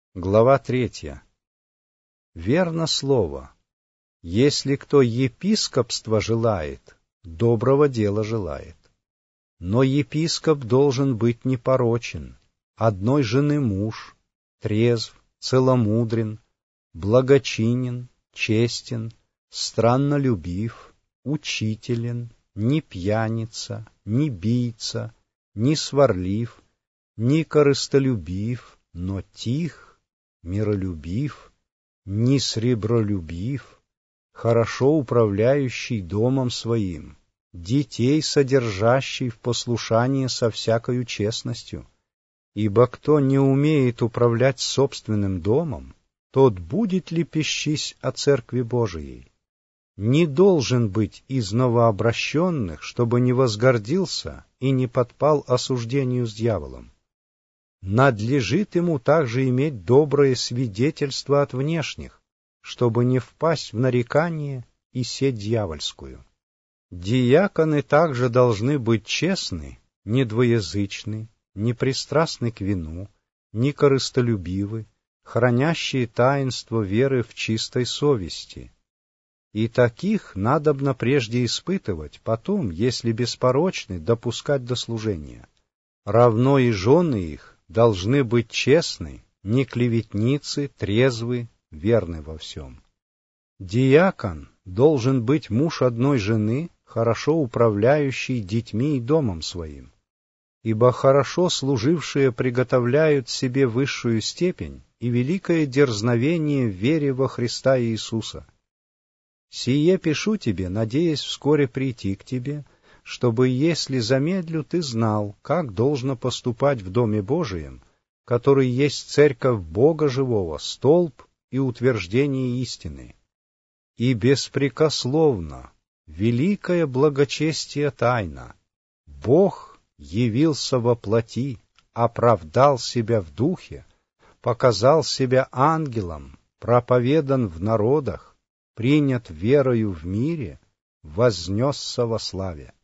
Глава 3. Верно слово. Если кто епископства желает, доброго дела желает. Но епископ должен быть непорочен, одной жены муж, трезв, целомудрен, благочинен, честен, страннолюбив, учителен, не пьяница, не бийца, не сварлив, не корыстолюбив, но тих, миролюбив, не сребролюбив, хорошо управляющий домом своим, детей содержащий в послушании со всякою честностью. Ибо кто не умеет управлять собственным домом, тот будет лепещись о церкви Божией. Не должен быть из новообращенных, чтобы не возгордился и не подпал осуждению с дьяволом. Надлежит ему также иметь доброе свидетельство от внешних, чтобы не впасть в нарекание и сеть дьявольскую. Диаконы также должны быть честны, недвоязычны, непристрастны к вину, не корыстолюбивы, хранящие таинство веры в чистой совести. И таких надобно прежде испытывать, потом, если беспорочны, допускать до служения. Равно и жены их должны быть честны, не клеветницы, трезвы, верны во всем. Диакон должен быть муж одной жены, хорошо управляющий детьми и домом своим, ибо хорошо служившие приготовляют себе высшую степень и великое дерзновение в вере во Христа Иисуса. Сие пишу тебе, надеясь вскоре прийти к тебе, чтобы, если замедлю, ты знал, как должно поступать в Доме Божием, который есть церковь Бога живого, столб и утверждение истины. И беспрекословно, великое благочестие тайна, Бог явился во плоти, оправдал себя в духе, показал себя ангелом, проповедан в народах, принят верою в мире, вознесся во славе.